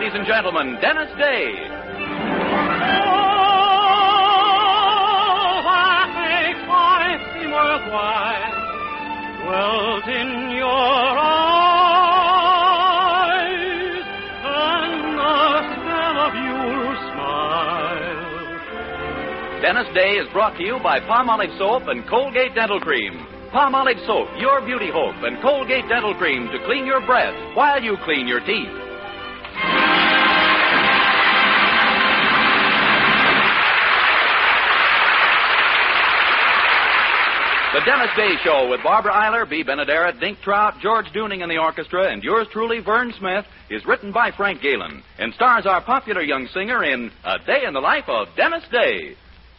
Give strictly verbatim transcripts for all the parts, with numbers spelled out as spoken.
ladies and gentlemen, Dennis Day. Oh, that makes life seem worthwhile, dwelt in your eyes, and the spell of your smile. Dennis Day is brought to you by Palmolive Soap and Colgate Dental Cream. Palmolive Soap, your beauty hope, and Colgate Dental Cream to clean your breath while you clean your teeth. The Dennis Day Show with Barbara Eiler, B. Benaderet, Dink Trout, George Dooning in the orchestra, and yours truly, Vern Smith, is written by Frank Galen and stars our popular young singer in A Day in the Life of Dennis Day.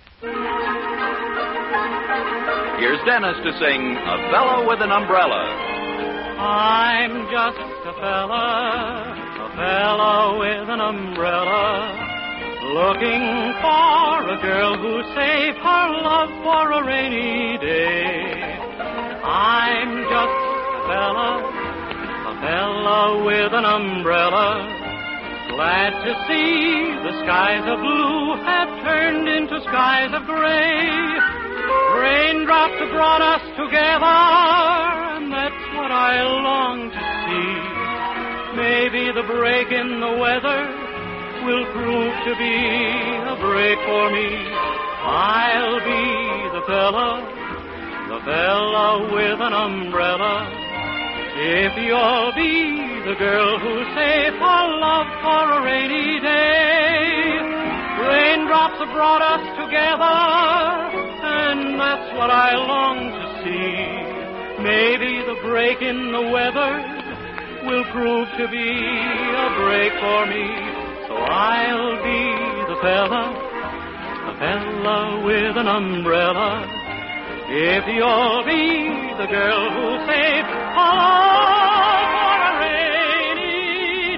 Here's Dennis to sing A Fellow with an Umbrella. I'm just a fella, a fella with an umbrella, looking for a girl who'll save her love for a rainy day. I'm just a fella, a fella with an umbrella, glad to see the skies of blue have turned into skies of gray. Raindrops have brought us together, and that's what I long to see. Maybe the break in the weather will prove to be a break for me. I'll be the fella, the fella with an umbrella, if you'll be the girl who'll save her love for a rainy day. Raindrops have brought us together, and that's what I long to see. Maybe the break in the weather will prove to be a break for me. So I'll be the fella, the fella with an umbrella, if you'll be the girl who'll save her love for a rainy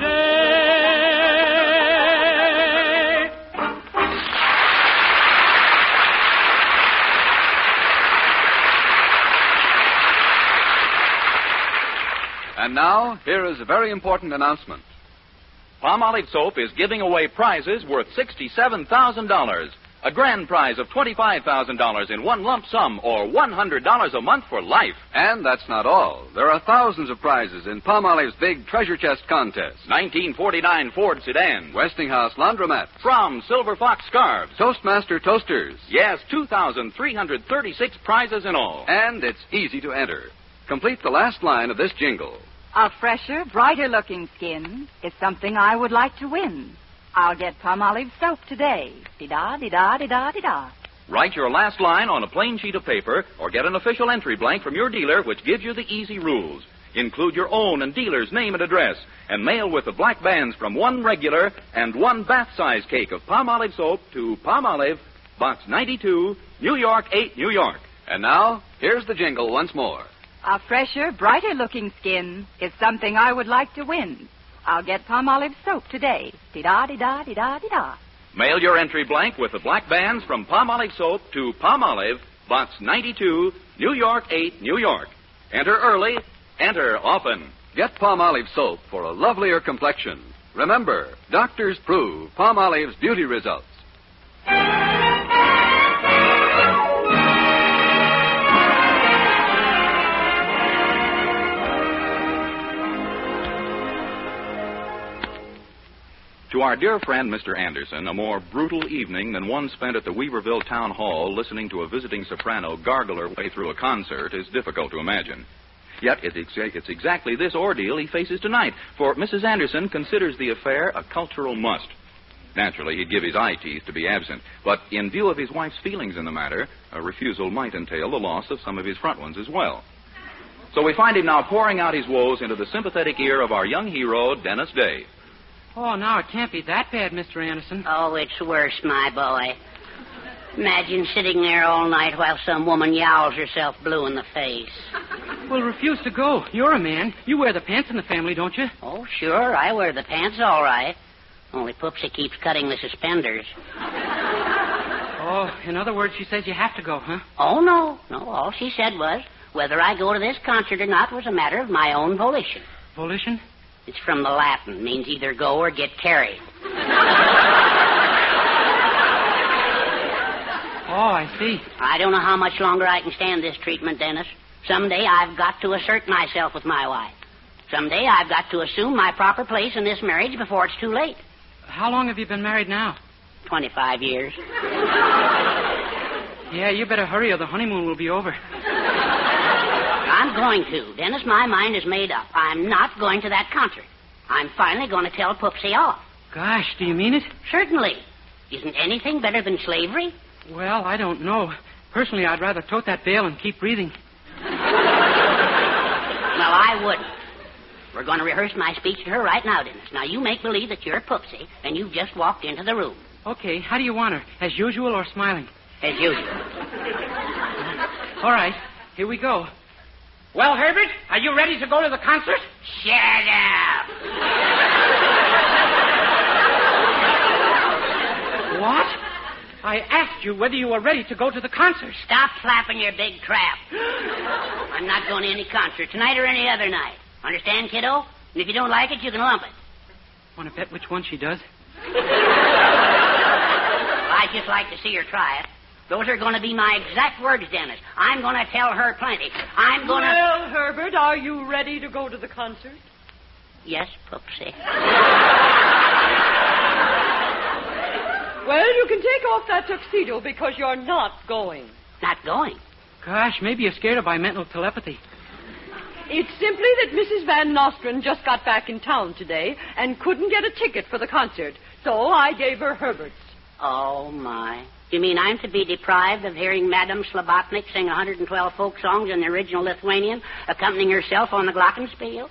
day. And now, here is a very important announcement. Palmolive Soap is giving away prizes worth sixty-seven thousand dollars. A grand prize of twenty-five thousand dollars in one lump sum, or one hundred dollars a month for life. And that's not all. There are thousands of prizes in Palmolive's big treasure chest contest. nineteen forty-nine Ford sedan. Westinghouse laundromats. From Silver Fox scarves. Toastmaster toasters. Yes, two thousand three hundred thirty-six prizes in all. And it's easy to enter. Complete the last line of this jingle. A fresher, brighter-looking skin is something I would like to win. I'll get Palmolive soap today. Dee-da, dee-da, dee-da, dee-da. Write your last line on a plain sheet of paper or get an official entry blank from your dealer which gives you the easy rules. Include your own and dealer's name and address and mail with the black bands from one regular and one bath-size cake of Palmolive soap to Palmolive, Box ninety-two, New York eight, New York. And now, here's the jingle once more. A fresher, brighter-looking skin is something I would like to win. I'll get Palmolive soap today. Dee-da, dee-da, dee-da, dee-da. Mail your entry blank with the black bands from Palmolive soap to Palmolive, Box ninety-two, New York eight, New York. Enter early, enter often. Get Palmolive soap for a lovelier complexion. Remember, doctors prove Palmolive's beauty results. To our dear friend, Mister Anderson, a more brutal evening than one spent at the Weaverville Town Hall listening to a visiting soprano gargle her way through a concert is difficult to imagine. Yet it's, exa- it's exactly this ordeal he faces tonight, for Missus Anderson considers the affair a cultural must. Naturally, he'd give his eye teeth to be absent, but in view of his wife's feelings in the matter, a refusal might entail the loss of some of his front ones as well. So we find him now pouring out his woes into the sympathetic ear of our young hero, Dennis Day. Oh, now, it can't be that bad, Mister Anderson. Oh, it's worse, my boy. Imagine sitting there all night while some woman yowls herself blue in the face. Well, refuse to go. You're a man. You wear the pants in the family, don't you? Oh, sure, I wear the pants all right. Only Poopsie keeps cutting the suspenders. Oh, in other words, she says you have to go, huh? Oh, no. No, all she said was, whether I go to this concert or not was a matter of my own volition. Volition? It's from the Latin. Means either go or get carried. Oh, I see. I don't know how much longer I can stand this treatment, Dennis. Someday I've got to assert myself with my wife. Someday I've got to assume my proper place in this marriage before it's too late. How long have you been married now? Twenty-five years. Yeah, you better hurry or the honeymoon will be over. I'm going to. Dennis, my mind is made up. I'm not going to that concert. I'm finally going to tell Poopsie off. Gosh, do you mean it? Certainly. Isn't anything better than slavery? Well, I don't know. Personally, I'd rather tote that bale and keep breathing. Well, I wouldn't. We're going to rehearse my speech to her right now, Dennis. Now, you make believe that you're Poopsie, and you've just walked into the room. Okay, how do you want her? As usual or smiling? As usual. All right, here we go. Well, Herbert, are you ready to go to the concert? Shut up. What? I asked you whether you were ready to go to the concert. Stop flapping your big trap. I'm not going to any concert tonight or any other night. Understand, kiddo? And if you don't like it, you can lump it. Want to bet which one she does? Well, I'd just like to see her try it. Those are going to be my exact words, Dennis. I'm going to tell her plenty. I'm going to... Well, Herbert, are you ready to go to the concert? Yes, Poopsie. Well, you can take off that tuxedo because you're not going. Not going? Gosh, maybe you're scared her by mental telepathy. It's simply that Missus Van Nostrand just got back in town today and couldn't get a ticket for the concert, so I gave her Herbert's. Oh, my. You mean I'm to be deprived of hearing Madame Slobotnik sing one hundred twelve folk songs in the original Lithuanian, accompanying herself on the glockenspiel?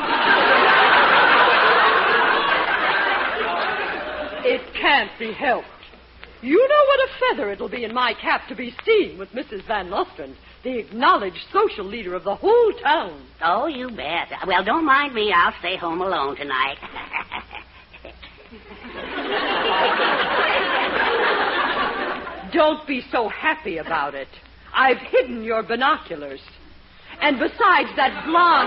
It can't be helped. You know what a feather it'll be in my cap to be seen with Missus Van Nostrand, the acknowledged social leader of the whole town. Oh, you bet. Well, don't mind me. I'll stay home alone tonight. Don't be so happy about it. I've hidden your binoculars. And besides, that blonde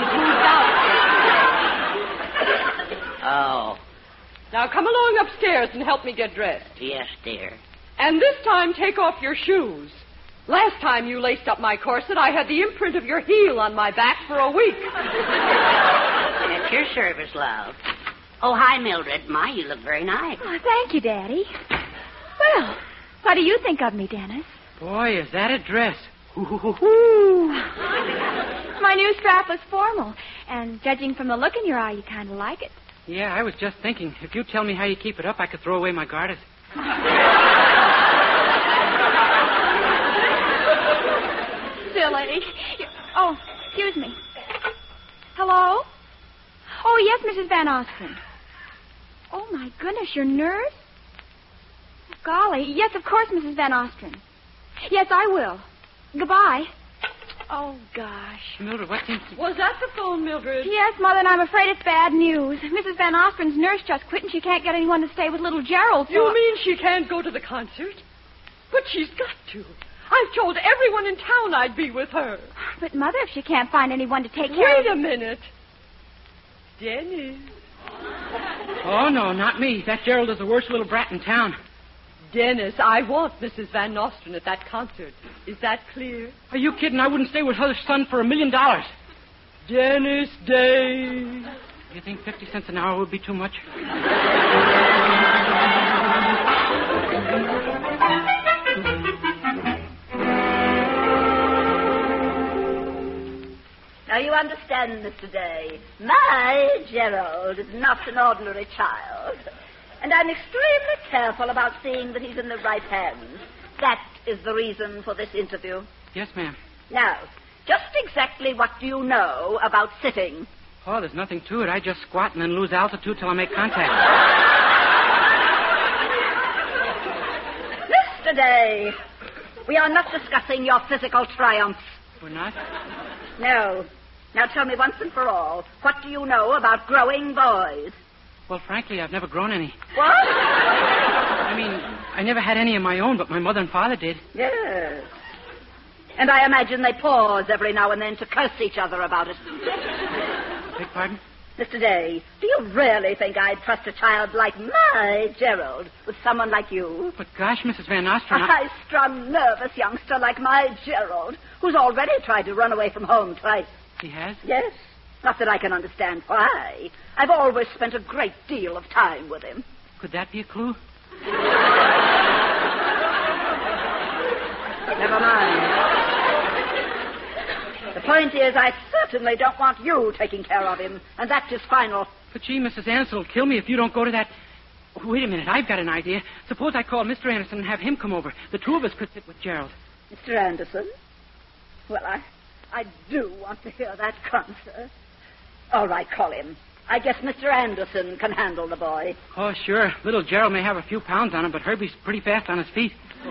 moved out. Oh. Now come along upstairs and help me get dressed. Yes, dear. And this time, take off your shoes. Last time you laced up my corset, I had the imprint of your heel on my back for a week. At your service, love. Oh, hi, Mildred. My, you look very nice. Oh, thank you, Daddy. Well, what do you think of me, Dennis? Boy, is that a dress. Ooh. My new strapless formal. And judging from the look in your eye, you kind of like it. Yeah, I was just thinking, if you tell me how you keep it up, I could throw away my garters. Silly. Oh, excuse me. Hello? Oh, yes, Missus Van Ostrand. Oh, my goodness, your nurse? Golly. Yes, of course, Missus Van Ostrand. Yes, I will. Goodbye. Oh, gosh. Mildred, what seems to... Was that the phone, Mildred? Yes, Mother, and I'm afraid it's bad news. Missus Van Ostrand's nurse just quit, and she can't get anyone to stay with little Gerald. So... You mean she can't go to the concert? But she's got to. I've told everyone in town I'd be with her. But, Mother, if she can't find anyone to take care Wait of... a minute. Dennis. Oh, no, not me. That Gerald is the worst little brat in town. Dennis, I want Missus Van Nostrand at that concert. Is that clear? Are you kidding? I wouldn't stay with her son for a million dollars. Dennis Day. You think fifty cents an hour would be too much? Now, you understand, Mister Day, my Gerald is not an ordinary child. And I'm extremely careful about seeing that he's in the right hands. That is the reason for this interview. Yes, ma'am. Now, just exactly what do you know about sitting? Oh, there's nothing to it. I just squat and then lose altitude till I make contact. Mister Day, we are not discussing your physical triumphs. We're not? No. Now tell me once and for all, what do you know about growing boys? Well, frankly, I've never grown any. What? I mean, I never had any of my own, but my mother and father did. Yes. And I imagine they pause every now and then to curse each other about it. Beg pardon? Mister Day, do you really think I'd trust a child like my Gerald with someone like you? But gosh, Missus Van Nostrand... A high-strung, nervous youngster like my Gerald, who's already tried to run away from home twice. He has? Yes. Not that I can understand why. I've always spent a great deal of time with him. Could that be a clue? Never mind. The point is, I certainly don't want you taking care of him, and that is final. But gee, Missus Anderson will kill me if you don't go to that... Wait a minute, I've got an idea. Suppose I call Mister Anderson and have him come over. The two of us could sit with Gerald. Mister Anderson? Well, I, I do want to hear that concert. All right, call him. I guess Mister Anderson can handle the boy. Oh, sure. Little Gerald may have a few pounds on him, but Herbie's pretty fast on his feet.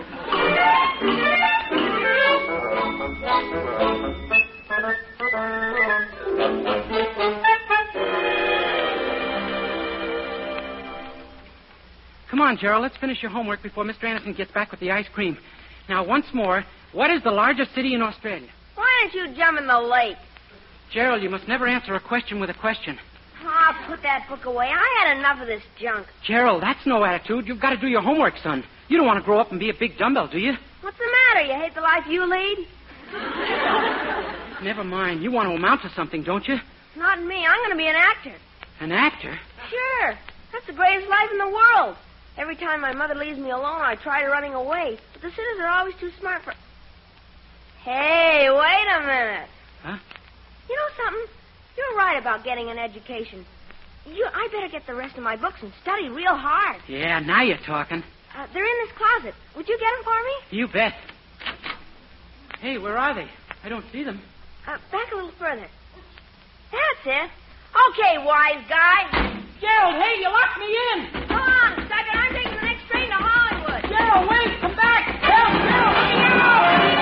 Come on, Gerald. Let's finish your homework before Mister Anderson gets back with the ice cream. Now, once more, what is the largest city in Australia? Why don't you jump in the lake? Gerald, you must never answer a question with a question. Oh, put that book away. I had enough of this junk. Gerald, that's no attitude. You've got to do your homework, son. You don't want to grow up and be a big dumbbell, do you? What's the matter? You hate the life you lead? Never mind. You want to amount to something, don't you? Not me. I'm going to be an actor. An actor? Sure. That's the greatest life in the world. Every time my mother leaves me alone, I try to running away. But the sitters are always too smart for... Hey, wait a minute. Huh? You know something? You're right about getting an education. You, I better get the rest of my books and study real hard. Yeah, now you're talking. Uh, they're in this closet. Would you get them for me? You bet. Hey, where are they? I don't see them. Uh, back a little further. That's it. Okay, wise guy. Gerald, hey, you locked me in. Come on, sucker. I'm taking the next train to Hollywood. Gerald, wait. Come back. Gerald, Gerald, let me out.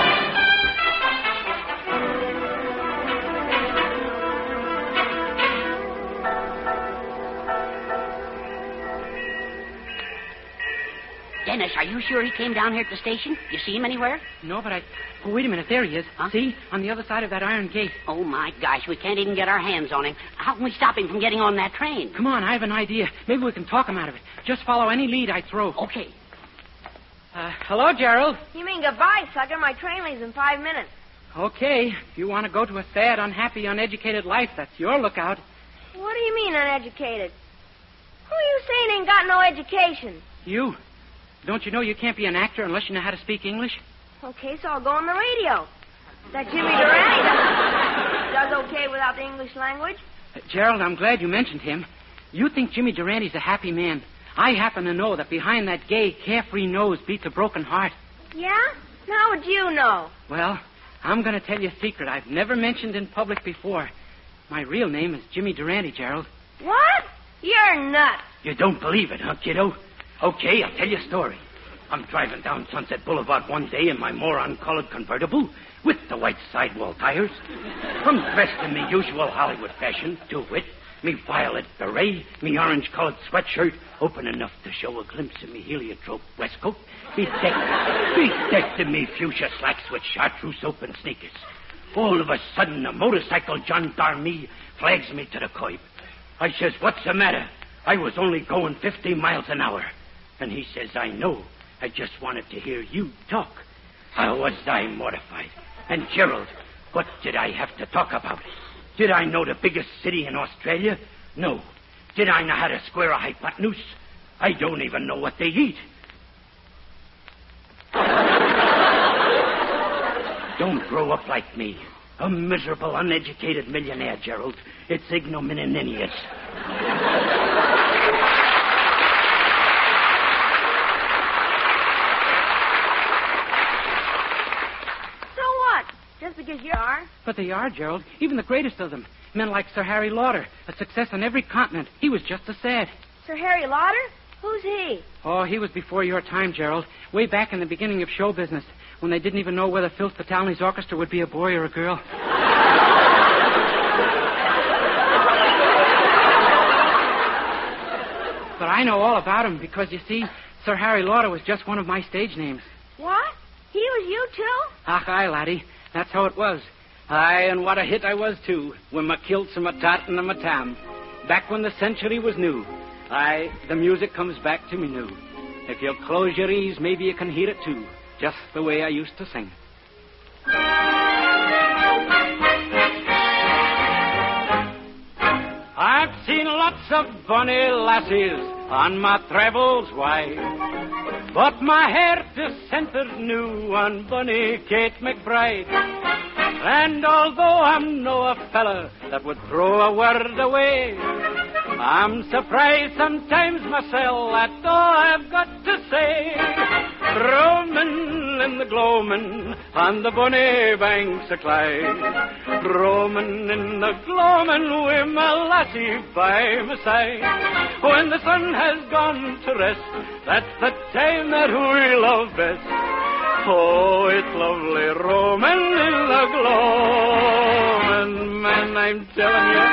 Dennis, are you sure he came down here at the station? You see him anywhere? No, but I... Oh, wait a minute. There he is. Huh? See? On the other side of that iron gate. Oh, my gosh. We can't even get our hands on him. How can we stop him from getting on that train? Come on. I have an idea. Maybe we can talk him out of it. Just follow any lead I throw. Okay. Uh, hello, Gerald. You mean goodbye, sucker. My train leaves in five minutes. Okay. If you want to go to a sad, unhappy, uneducated life, that's your lookout. What do you mean, uneducated? Who are you saying ain't got no education? You. Don't you know you can't be an actor unless you know how to speak English? Okay, so I'll go on the radio. That Jimmy Durante does, does okay without the English language. Uh, Gerald, I'm glad you mentioned him. You think Jimmy Durante's a happy man. I happen to know that behind that gay, carefree nose beats a broken heart. Yeah? How would you know? Well, I'm going to tell you a secret I've never mentioned in public before. My real name is Jimmy Durante, Gerald. What? You're nuts. You don't believe it, huh, kiddo? Okay, I'll tell you a story. I'm driving down Sunset Boulevard one day in my moron-colored convertible with the white sidewall tires. I'm dressed in me usual Hollywood fashion, to wit, me violet beret, me orange-colored sweatshirt, open enough to show a glimpse of me heliotrope waistcoat, be decked, be decked in me fuchsia slacks with chartreuse open sneakers. All of a sudden, a motorcycle gendarme flags me to the curb. I says, what's the matter? I was only going fifty miles an hour. And he says, I know. I just wanted to hear you talk. How was I mortified? And Gerald, what did I have to talk about? Did I know the biggest city in Australia? No. Did I know how to square a hypotenuse? I don't even know what they eat. Don't grow up like me. A miserable, uneducated millionaire, Gerald. It's ignominious. Just because you are? But they are, Gerald. Even the greatest of them. Men like Sir Harry Lauder, a success on every continent. He was just as sad. Sir Harry Lauder? Who's he? Oh, he was before your time, Gerald. Way back in the beginning of show business, when they didn't even know whether Phil Spitalny's orchestra would be a boy or a girl. But I know all about him because, you see, Sir Harry Lauder was just one of my stage names. What? He was you, too? Ach, aye, laddie. That's how it was. Aye, and what a hit I was, too, with my kilts and my tot and my tam. back when the century was new. Aye, the music comes back to me new. If you'll close your ears, maybe you can hear it too, just the way I used to sing. I've seen lots of bonny lassies on my travels wide, but my heart is centered new on bonny Kate McBride. And although I'm no a fella that would throw a word away, I'm surprised sometimes myself at all I've got to say. Roamin' in the gloamin' on the bonny banks of Clyde, roamin' in the gloamin' with my lassie by my side. When the sun has gone to rest, that's the time that we love best. Oh, it's lovely roamin' in the gloamin', man, I'm telling you.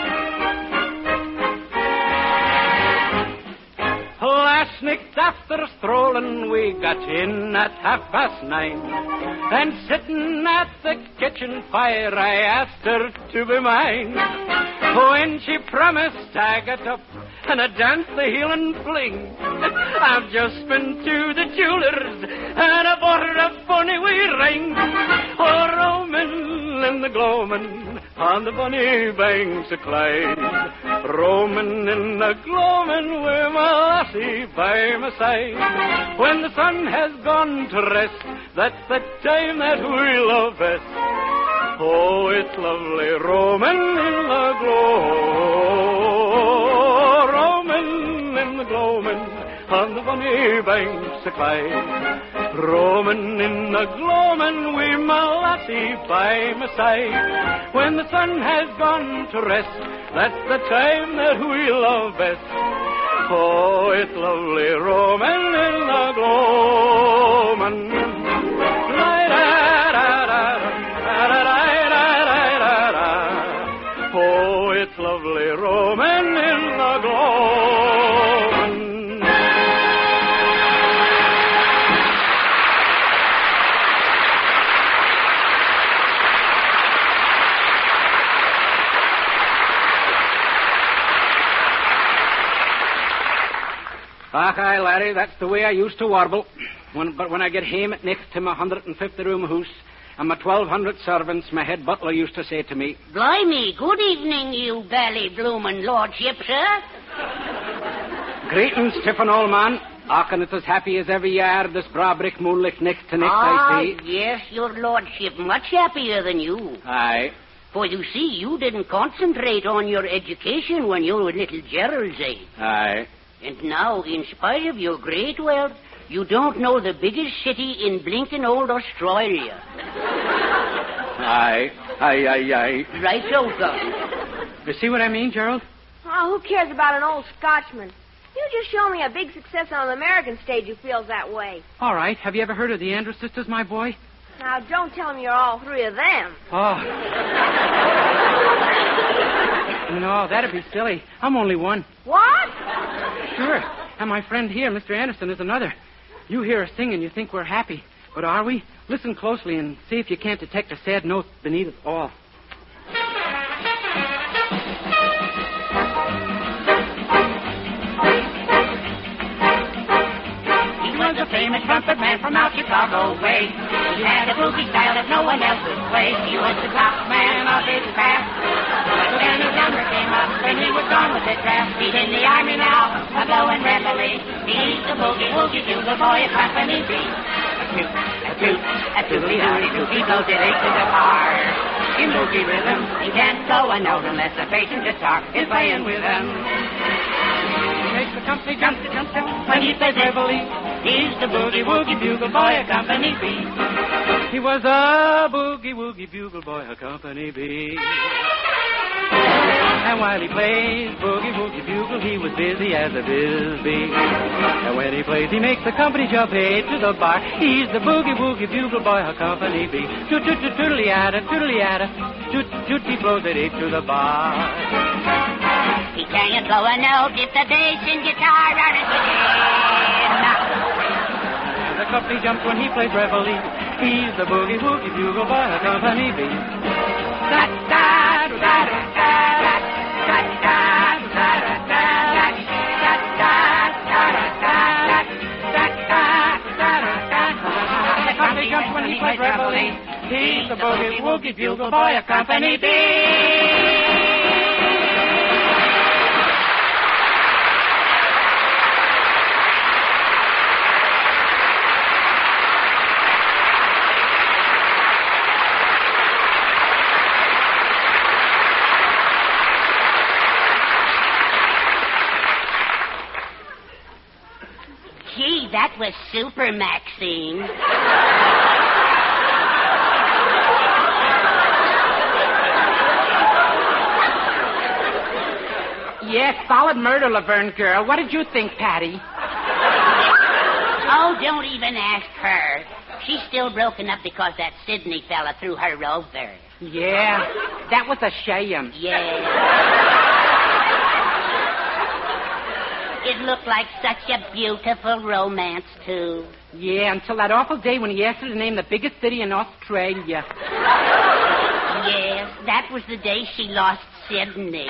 Last night after strolling, we got in at half past nine. And sitting at the kitchen fire, I asked her to be mine. When she promised, I got up and I danced the heel and fling. I've just been to the jeweller's and I bought her a bonny wee ring. Oh, roamin' in the gloamin' on the bonny banks of Clyde, roamin' in the gloamin' with my lassie by my side. When the sun has gone to rest, that's the time that we love best. Oh, it's lovely roamin' in the glow, roamin' in the gloamin' on the bonny banks of Clyde, roamin' in the gloamin' with my lassie by my side. When the sun has gone to rest, that's the time that we love best. Oh, it's lovely roamin' in the gloamin'. Oh, it's lovely roamin' in the gloamin'. Ach, aye, Larry, that's the way I used to warble. When, but when I get home at next to my one hundred fifty room house and my twelve hundred servants, my head butler used to say to me, Blimey, good evening, you bally bloomin' lordship, sir. Greetings, Tiffin, old man. Ach, and it's as happy as every year, this bra brick moonlight next to next, ah, I see. Yes, your lordship, much happier than you. Aye. For you see, you didn't concentrate on your education when you were little Gerald's age. Aye. And now, in spite of your great wealth, you don't know the biggest city in blinking old Australia. Aye, aye, aye, aye. Right so, sir. You see what I mean, Gerald? Oh, who cares about an old Scotchman? You just show me a big success on the American stage who feels that way. All right. Have you ever heard of the Andrews sisters, my boy? Now, don't tell me you're all three of them. Oh. No, that'd be silly. I'm only one. What? Sure. And my friend here, Mister Anderson, is another. You hear us sing and you think we're happy. But are we? Listen closely and see if you can't detect a sad note beneath it all. He was a famous trumpet man from out Chicago way. He had a boogie style that no one else could play. He was the top man of his past. But then his number came up and he was gone with his draft. He's in the army now, a blowing reveille. He's the boogie woogie bugle boy of Company B. A toot, a toot, a tootly howdy toot. He blows it eight to the bar. In boogie rhythm, he can't blow a note unless the patient guitar is playing with him. He makes the company jump, jump, jump when he plays reveille. He's the boogie woogie bugle boy of Company B. He was a boogie woogie bugle boy of Company B. And while he plays boogie woogie bugle, he was busy as a busy. And when he plays, he makes the company jump eight to the bar. He's the boogie woogie bugle boy of Company B. Toot toot toot tootly-atta, tootly-atta, toot toot, he blows it eight to the bar. He can't blow a note if the bass and guitar aren't And the company jumps when he plays reveille. He's the boogie woogie bugle boy of Company B. Da da da da da da da da the boogie woogie bugle boy of Company B. Gee, that was super, Maxine. Yes, solid murder, Laverne girl. What did you think, Patty? Oh, don't even ask her. She's still broken up because that Sidney fella threw her over. Yeah, that was a shame. Yeah. It looked like such a beautiful romance, too. Yeah, until that awful day when he asked her to name the biggest city in Australia. Yes, that was the day she lost Sydney.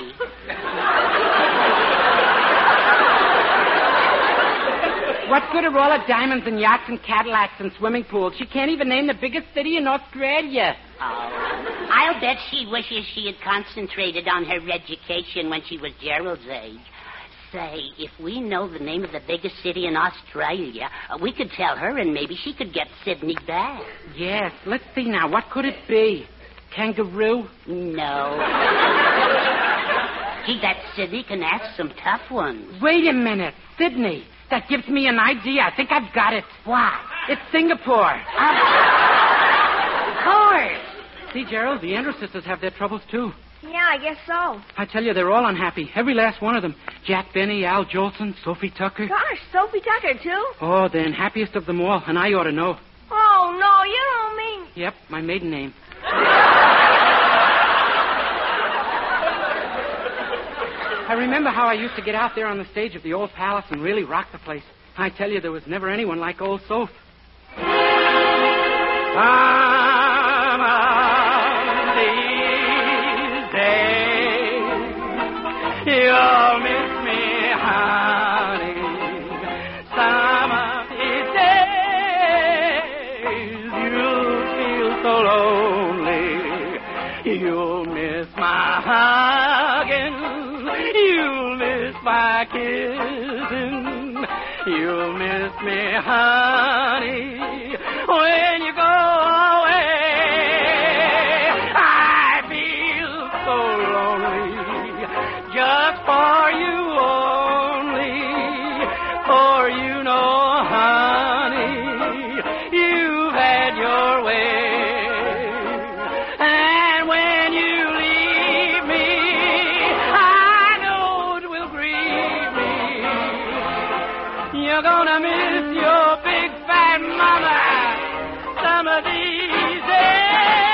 What good are all the diamonds and yachts and Cadillacs and swimming pools? She can't even name the biggest city in Australia. Oh, I'll bet she wishes she had concentrated on her education when she was Gerald's age. Say, if we know the name of the biggest city in Australia, uh, we could tell her and maybe she could get Sydney back. Yes, let's see now. What could it be? Kangaroo? No. Gee, that Sydney can ask some tough ones. Wait a minute. Sydney. That gives me an idea. I think I've got it. What? It's Singapore. Uh, of course. See, Gerald, the Andrews sisters have their troubles, too. Yeah, I guess so. I tell you, they're all unhappy. Every last one of them. Jack Benny, Al Jolson, Sophie Tucker. Gosh, Sophie Tucker, too? Oh, the unhappiest of them all, and I ought to know. Oh, no, you don't mean... Yep, my maiden name. I remember how I used to get out there on the stage of the old palace and really rock the place. I tell you, there was never anyone like old Soph. Some of these days, you'll miss me, honey. Some of these days, you'll feel so lonely. You'll miss my hugging. You'll miss my kissing. You'll miss me, honey, when you go away. I feel so lonely just for you only. For you know, honey, you've had your way. And when you leave me, I know it will grieve me. You're gonna miss your big fat mama some of these days.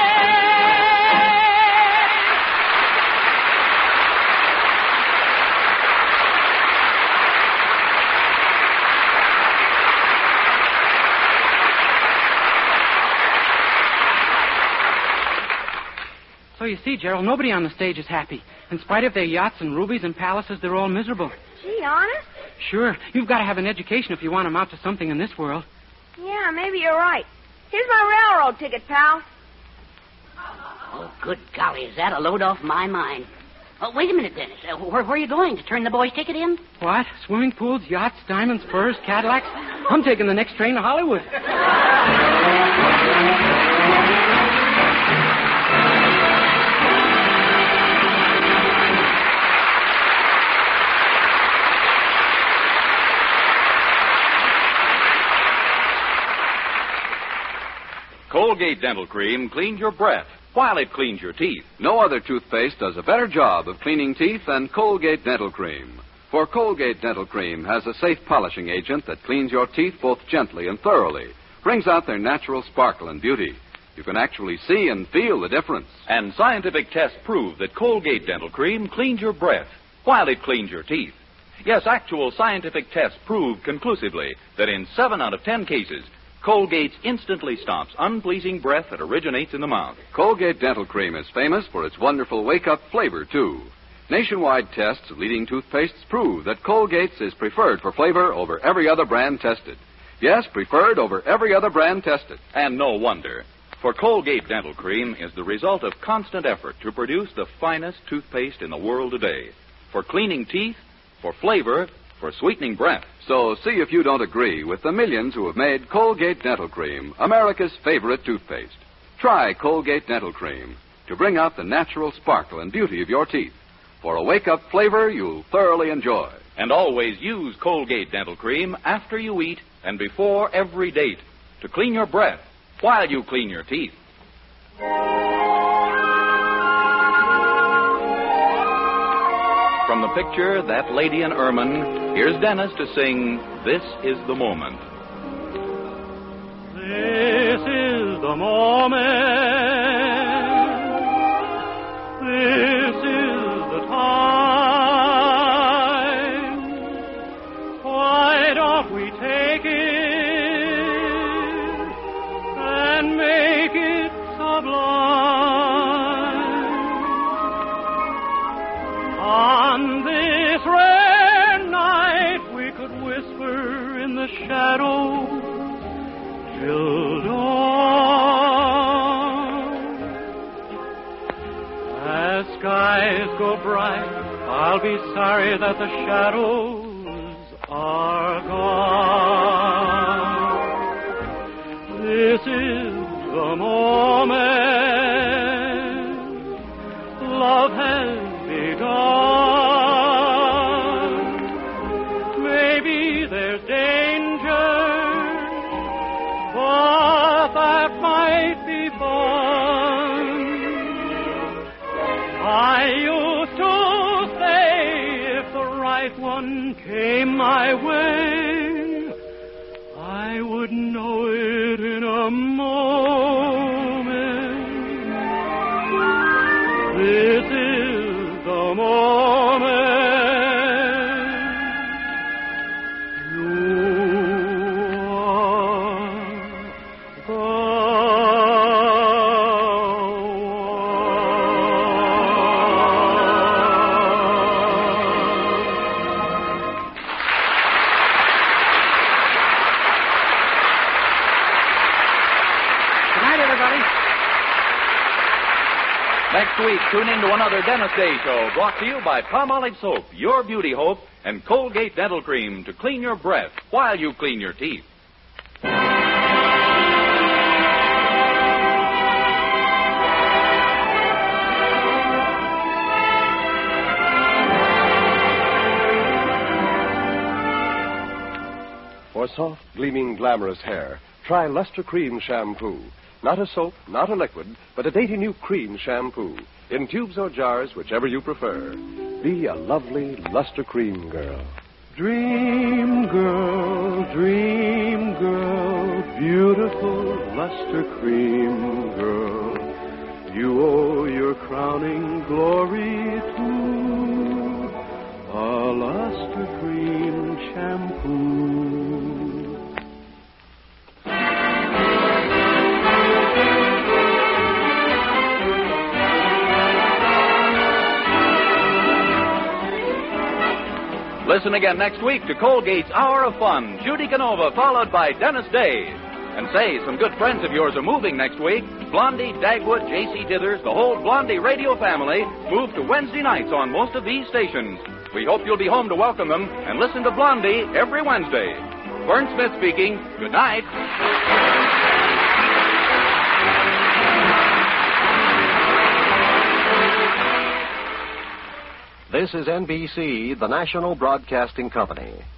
So you see, Gerald, nobody on the stage is happy. In spite of their yachts and rubies and palaces, they're all miserable. Gee, honest? Sure. You've got to have an education if you want to amount to something in this world. Yeah, maybe you're right. Here's my railroad ticket, pal. Oh, good golly, is that a load off my mind? Oh, wait a minute, Dennis. Uh, where, where are you going? To turn the boy's ticket in? What? Swimming pools, yachts, diamonds, furs, Cadillacs? I'm taking the next train to Hollywood. Colgate Dental Cream cleans your breath while it cleans your teeth. No other toothpaste does a better job of cleaning teeth than Colgate Dental Cream. For Colgate Dental Cream has a safe polishing agent that cleans your teeth both gently and thoroughly, brings out their natural sparkle and beauty. You can actually see and feel the difference. And scientific tests prove that Colgate Dental Cream cleans your breath while it cleans your teeth. Yes, actual scientific tests prove conclusively that in seven out of ten cases, Colgate instantly stops unpleasing breath that originates in the mouth. Colgate Dental Cream is famous for its wonderful wake-up flavor, too. Nationwide tests of leading toothpastes prove that Colgate's is preferred for flavor over every other brand tested. Yes, preferred over every other brand tested. And no wonder. For Colgate Dental Cream is the result of constant effort to produce the finest toothpaste in the world today. For cleaning teeth, for flavor, for sweetening breath. So see if you don't agree with the millions who have made Colgate Dental Cream America's favorite toothpaste. Try Colgate Dental Cream to bring out the natural sparkle and beauty of your teeth. For a wake-up flavor you'll thoroughly enjoy. And always use Colgate Dental Cream after you eat and before every date to clean your breath while you clean your teeth. From the picture, That Lady in Ermine, here's Dennis to sing This Is the Moment. This is the moment. This is the time. Why don't we take it and make it sublime? On this rare night we could whisper in the shadows till dawn. As skies go bright, I'll be sorry that the shadows are gone. This is the moment love has begun. Maybe there's danger, but that might be fun. I used to say if the right one came my way, I would know it in a moment. This is the moment. Next week, tune in to another Dennis Day Show brought to you by Palmolive Soap, your beauty hope, and Colgate Dental Cream to clean your breath while you clean your teeth. For soft, gleaming, glamorous hair, try Luster Cream Shampoo. Not a soap, not a liquid, but a dainty new cream shampoo. In tubes or jars, whichever you prefer. Be a lovely Luster Cream girl. Dream girl, dream girl, beautiful Luster Cream girl. You owe your crowning glory to a Luster Cream shampoo. Listen again next week to Colgate's Hour of Fun. Judy Canova, followed by Dennis Day. And say, some good friends of yours are moving next week. Blondie, Dagwood, J C Dithers, the whole Blondie radio family move to Wednesday nights on most of these stations. We hope you'll be home to welcome them and listen to Blondie every Wednesday. Vern Smith speaking. Good night. This is N B C, the national broadcasting company.